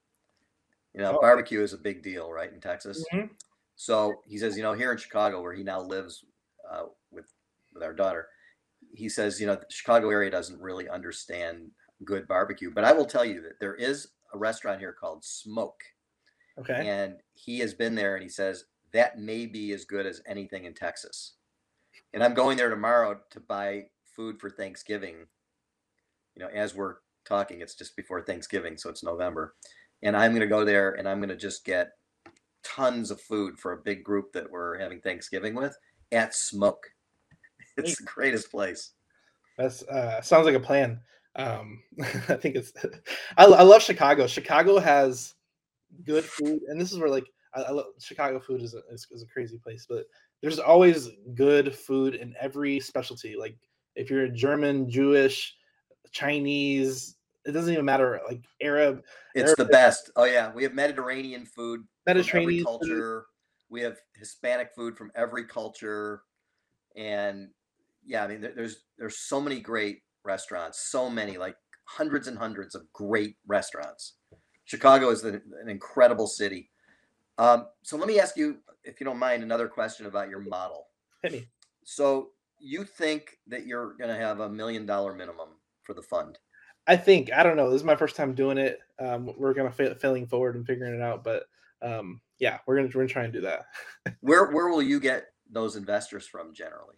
You know, Oh. barbecue is a big deal, right, in Texas. Mhm. So he says, you know, here in Chicago, where he now lives uh, with with our daughter, he says, you know, the Chicago area doesn't really understand good barbecue. But I will tell you that there is a restaurant here called Smoke, Okay. and he has been there, and he says that may be as good as anything in Texas. And I'm going there tomorrow to buy food for Thanksgiving. You know, as we're talking, it's just before Thanksgiving, so it's November. And I'm going to go there and I'm going to just get tons of food for a big group that we're having Thanksgiving with at Smoke. It's the greatest place. That's uh, sounds like a plan. Um, I think it's. I, I love Chicago. Chicago has good food, and this is where like I, I love Chicago food is a, is, is a crazy place, but there's always good food in every specialty. Like if you're German, Jewish, Chinese, it doesn't even matter. Like Arab, It's the best. Oh yeah, we have Mediterranean food from every Mediterranean food. culture. We have Hispanic food from every culture, and yeah, I mean, there- there's there's so many great restaurants, so many like hundreds and hundreds of great restaurants. Chicago is an, an incredible city. Um, so let me ask you, if you don't mind, another question about your model. Hit me. So you think that you're going to have a million dollar minimum for the fund? I think, I don't know. This is my first time doing it. Um, we're going to fa- failing forward and figuring it out, but um, yeah, we're going to, we're going to try and do that. Where, where will you get those investors from generally?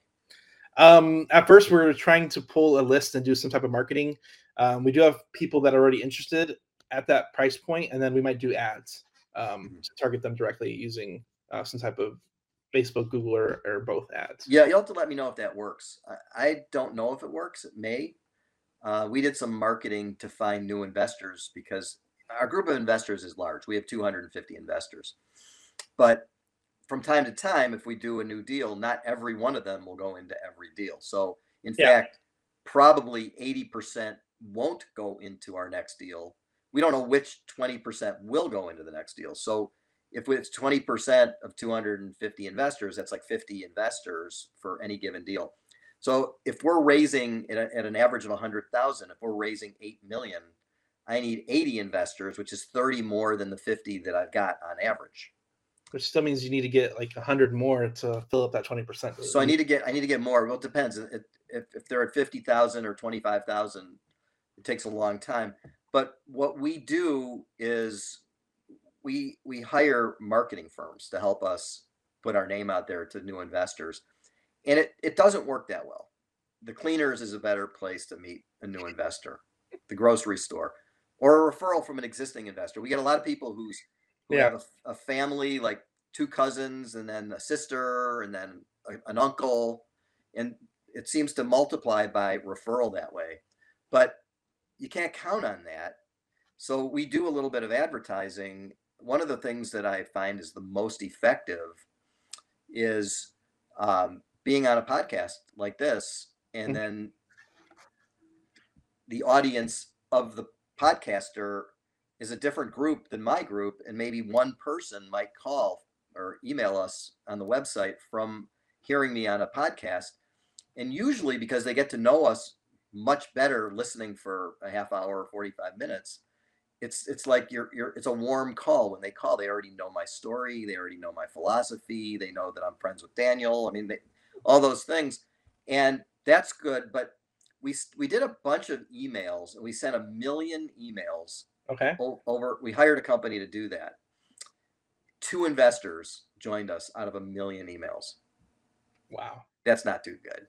Um, at first we're trying to pull a list and do some type of marketing. Um, we do have people that are already interested at that price point, and then we might do ads um, to target them directly using uh, some type of Facebook, Google, or, or both ads. Yeah, you'll have to let me know if that works. I, I don't know if it works. It may. Uh, we did some marketing to find new investors because our group of investors is large. We have two hundred fifty investors. But from time to time, if we do a new deal, not every one of them will go into every deal. So in Yeah. fact, probably eighty percent won't go into our next deal. We don't know which twenty percent will go into the next deal. So if it's twenty percent of two hundred fifty investors, that's like fifty investors for any given deal. So if we're raising at, a, at an average of one hundred thousand, if we're raising eight million, I need eighty investors, which is thirty more than the fifty that I've got on average. Which still means you need to get like a hundred more to fill up that twenty percent. So I need to get, I need to get more. Well, it depends. If, if, if they're at fifty thousand or twenty-five thousand, it takes a long time. But what we do is we, we hire marketing firms to help us put our name out there to new investors. And it, it doesn't work that well. The cleaners is a better place to meet a new investor, the grocery store, or a referral from an existing investor. We get a lot of people who's, who Yeah. have a, a family, like two cousins and then a sister and then a, an uncle. And it seems to multiply by referral that way. But you can't count on that. So we do a little bit of advertising. One of the things that I find is the most effective is um, being on a podcast like this, and then the audience of the podcaster is a different group than my group, and maybe one person might call or email us on the website from hearing me on a podcast. And usually because they get to know us much better listening for a half hour or forty-five minutes, it's it's like you're you're it's a warm call. When they call, they already know my story, they already know my philosophy, they know that I'm friends with Daniel. I mean, they, all those things, and that's good. But we we did a bunch of emails, and we sent a million emails. Okay. Over, we hired a company to do that. Two investors joined us out of a million emails. Wow. That's not too good.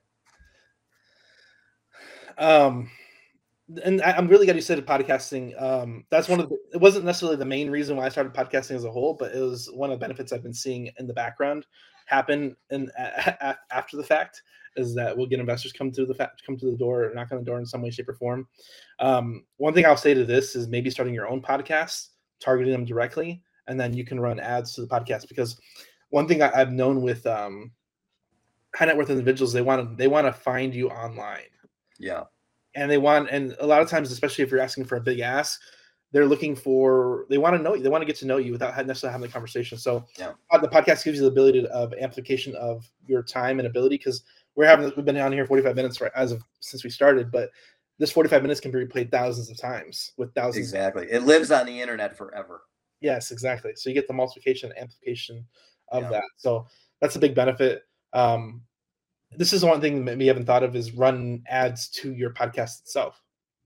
Um, and I, I'm really glad you said podcasting. Um, that's one of the, it wasn't necessarily the main reason why I started podcasting as a whole, but it was one of the benefits I've been seeing in the background happen in a, a, after the fact, is that we'll get investors come to the fact, come to the door, knock on the door in some way, shape, or form. Um, one thing I'll say to this is maybe starting your own podcast, targeting them directly, and then you can run ads to the podcast. Because one thing I, I've known with um, high net worth individuals, they want to they want to find you online. Yeah. And they want, and a lot of times, especially if you're asking for a big ask, they're looking for, they want to know you, they want to get to know you without necessarily having the conversation. So yeah. the podcast gives you the ability to, of amplification of your time and ability, because we're having, we've been on here forty-five minutes right, as of since we started, but this forty-five minutes can be replayed thousands of times with thousands. Exactly. It lives on the internet forever. Yes, exactly. So you get the multiplication and amplification of Yeah. that. So that's a big benefit. Um, This is one thing that we haven't thought of, is run ads to your podcast itself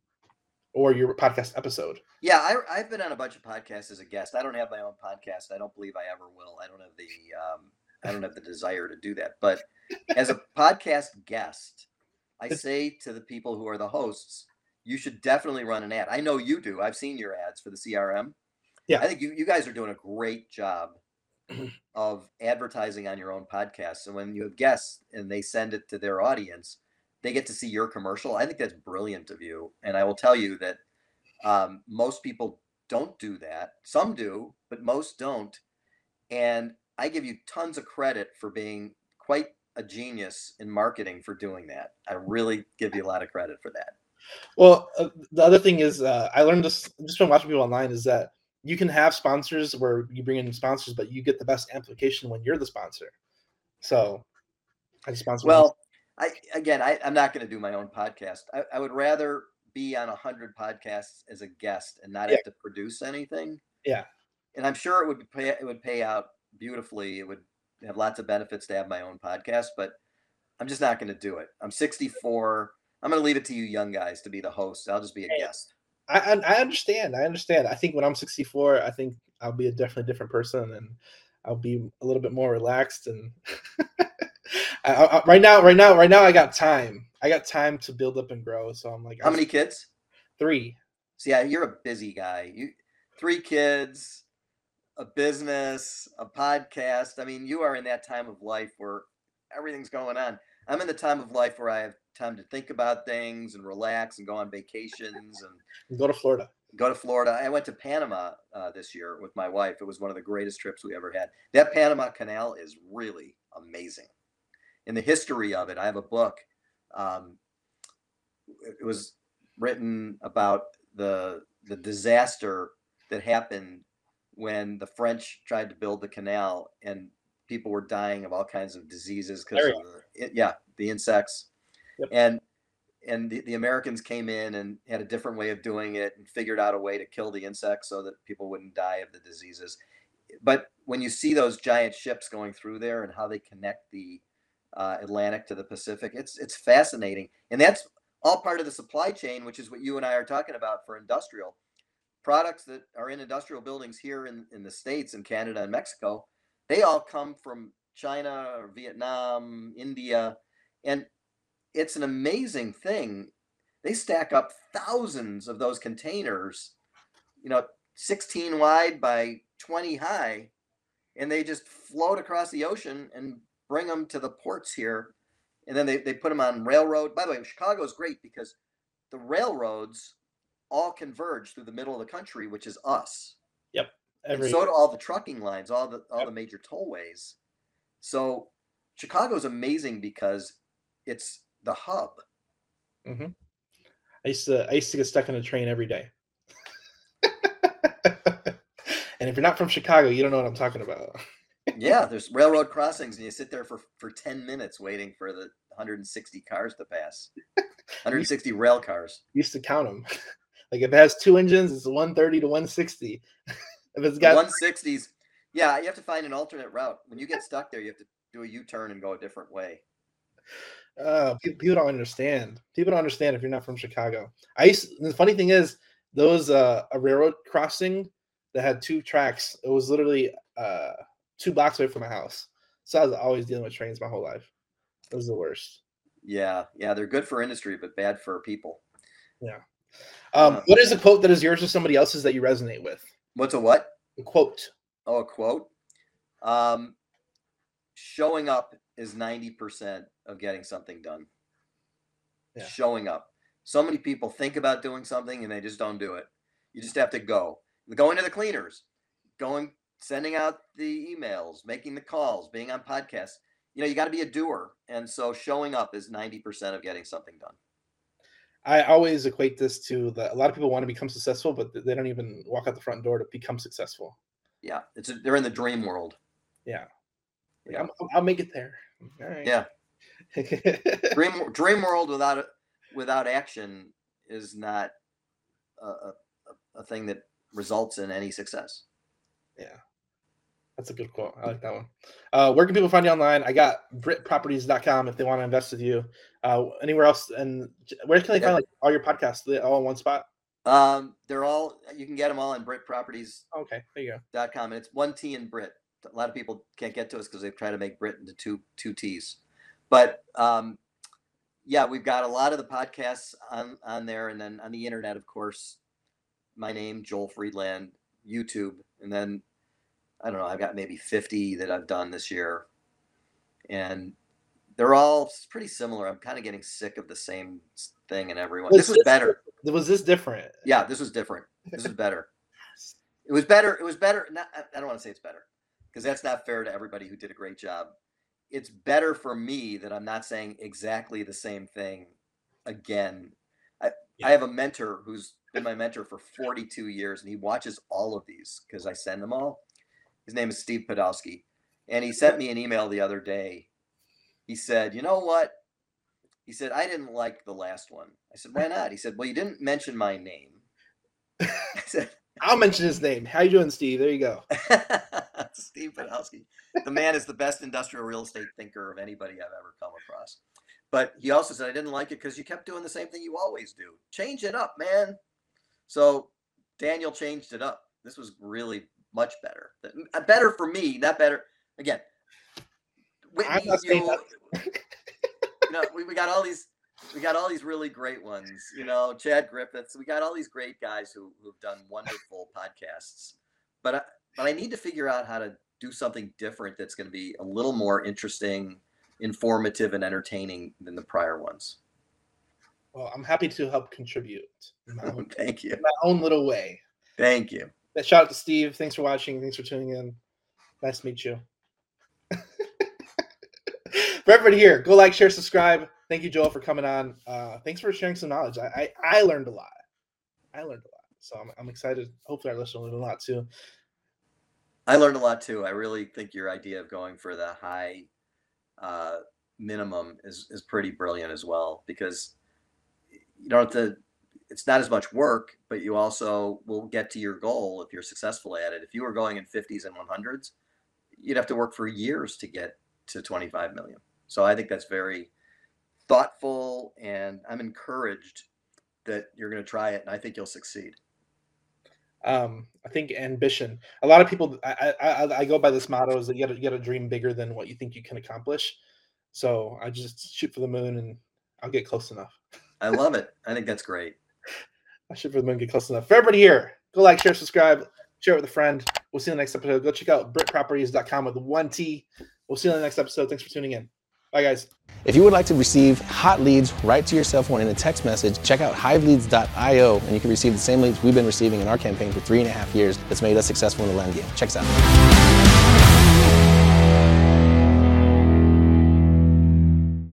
or your podcast episode. Yeah, I, I've been on a bunch of podcasts as a guest. I don't have my own podcast. I don't believe I ever will. I don't have the um, I don't have the desire to do that. But as a podcast guest, I say to the people who are the hosts, you should definitely run an ad. I know you do. I've seen your ads for the C R M. Yeah, I think you, you guys are doing a great job of advertising on your own podcast. So when you have guests and they send it to their audience, they get to see your commercial. I think that's brilliant of you. And I will tell you that um, most people don't do that. Some do, but most don't. And I give you tons of credit for being quite a genius in marketing for doing that. I really give you a lot of credit for that. Well, uh, the other thing is, uh, I learned this just from watching people online, is that you can have sponsors where you bring in sponsors, but you get the best amplification when you're the sponsor. So I sponsor. Well, I, again, I, I'm not going to do my own podcast. I, I would rather be on a hundred podcasts as a guest and not Yeah. have to produce anything. Yeah. And I'm sure it would pay, it would pay out beautifully. It would have lots of benefits to have my own podcast, but I'm just not going to do it. I'm sixty-four. I'm going to leave it to you young guys to be the host. I'll just be a Hey. guest. I, I I understand. I understand. I think when I'm sixty-four, I think I'll be a definitely different person, and I'll be a little bit more relaxed. And I, I, right now, right now, right now, I got time. I got time to build up and grow. So I'm like, How many kids? Three. So yeah, you're a busy guy. You three kids, a business, a podcast. I mean, you are in that time of life where everything's going on. I'm in the time of life where I have time to think about things and relax and go on vacations and Go to Florida. go to Florida. I went to Panama uh, this year with my wife. It was one of the greatest trips we ever had. That Panama Canal is really amazing. In the history of it, I have a book. Um, it was written about the the disaster that happened when the French tried to build the canal, and people were dying of all kinds of diseases because of the, yeah, the insects. Yep. And and the, the Americans came in and had a different way of doing it and figured out a way to kill the insects so that people wouldn't die of the diseases. But when you see those giant ships going through there and how they connect the uh, Atlantic to the Pacific, it's it's fascinating. And that's all part of the supply chain, which is what you and I are talking about for industrial products that are in industrial buildings here in, in the States and Canada and Mexico. They all come from China or Vietnam, India, and it's an amazing thing. They stack up thousands of those containers, you know, sixteen wide by twenty high, and they just float across the ocean and bring them to the ports here. And then they, they put them on railroad. By the way, Chicago is great because the railroads all converge through the middle of the country, which is us. Yep. Every and so do all the trucking lines, all the all yep. the major tollways. So Chicago is amazing because it's the hub. Mm-hmm. I used to I used to get stuck in a train every day. And if you're not from Chicago, you don't know what I'm talking about. Yeah, there's railroad crossings, and you sit there for, for ten minutes waiting for the one hundred sixty cars to pass. one hundred sixty rail cars. Used to count them. Like if it has two engines, it's one thirty to one sixty. If it's got one sixties, yeah, you have to find an alternate route. When you get stuck there, you have to do a U-turn and go a different way. Uh, people, people don't understand. People don't understand if you're not from Chicago. I used to, the funny thing is, those uh, a railroad crossing that had two tracks. It was literally uh, two blocks away from my house. So I was always dealing with trains my whole life. It was the worst. Yeah, yeah, they're good for industry, but bad for people. Yeah. Um, uh, what is a quote that is yours or somebody else's that you resonate with? What's a what? A quote. Oh, a quote. Um, showing up is ninety percent of getting something done. Yeah. Showing up. So many people think about doing something and they just don't do it. You just have to go. Going to the cleaners, going, sending out the emails, making the calls, being on podcasts. You know, you got to be a doer. And so showing up is ninety percent of getting something done. I always equate this to that a lot of people want to become successful, but they don't even walk out the front door to become successful. Yeah, it's a, they're in the dream world. Yeah, yeah, I'm, I'll make it there. All right. Yeah, dream dream world without without action is not a, a, a thing that results in any success. Yeah, that's a good quote. I like that one. Uh, where can people find you online? I got brit properties dot com if they want to invest with you. Uh, anywhere else? And where can they yeah. find like all your podcasts? Are they all in one spot? Um, they're all, you can get them all on brit properties. Okay, there you go. Dot com, and it's one T in Brit. A lot of people can't get to us because they've tried to make Brit into two two T's. But um, yeah, we've got a lot of the podcasts on on there, and then on the internet, of course, my name, Joel Friedland, YouTube, and then I don't know, I've got maybe fifty that I've done this year, and they're all pretty similar. I'm kind of getting sick of the same thing in everyone. Was this was this, better. Was this different? Yeah, this was different. This is better. It was better. It was better. Not, I don't want to say it's better because that's not fair to everybody who did a great job. It's better for me that I'm not saying exactly the same thing again. I, yeah. I have a mentor who's been my mentor for forty-two years, and he watches all of these because I send them all. His name is Steve Podolsky, and he sent me an email the other day. He said, you know what? He said, I didn't like the last one. I said, why not? He said, well, you didn't mention my name. I said, I'll mention his name. How you doing, Steve? There you go. Steve Podolsky. The man is the best industrial real estate thinker of anybody I've ever come across. But he also said, I didn't like it because you kept doing the same thing you always do. Change it up, man. So Daniel changed it up. This was really much better. Better for me, not better. Again, Whitney, I'm not you, saying that. you know, we, we got all these, we got all these really great ones. You know, Chad Griffiths. We got all these great guys who who've done wonderful podcasts. But I, but I need to figure out how to do something different that's going to be a little more interesting, informative, and entertaining than the prior ones. Well, I'm happy to help contribute. In my own, Thank you. in my own little way. Thank you. Shout out to Steve. Thanks for watching. Thanks for tuning in. Nice to meet you. For everybody here, go like, share, subscribe. Thank you, Joel, for coming on. Uh, thanks for sharing some knowledge. I, I I learned a lot. I learned a lot. So I'm I'm excited. Hopefully our listeners learned a lot too. I learned a lot too. I really think your idea of going for the high uh, minimum is is pretty brilliant as well, because you don't have to. It's not as much work, but you also will get to your goal if you're successful at it. If you were going in fifties and one hundreds, you'd have to work for years to get to twenty-five million. So I think that's very thoughtful, and I'm encouraged that you're going to try it, and I think you'll succeed. Um, I think ambition. A lot of people, I, I I go by this motto: is that you got to you got to dream bigger than what you think you can accomplish. So I just shoot for the moon, and I'll get close enough. I love it. I think that's great. I shoot for the moon, get close enough. For everybody here, go like, share, subscribe, share it with a friend. We'll see you in the next episode. Go check out brit properties dot com with one T. We'll see you in the next episode. Thanks for tuning in. Bye, guys. If you would like to receive hot leads right to your cell phone in a text message, check out hive leads dot io, and you can receive the same leads we've been receiving in our campaign for three and a half years that's made us successful in the land game. Check us out.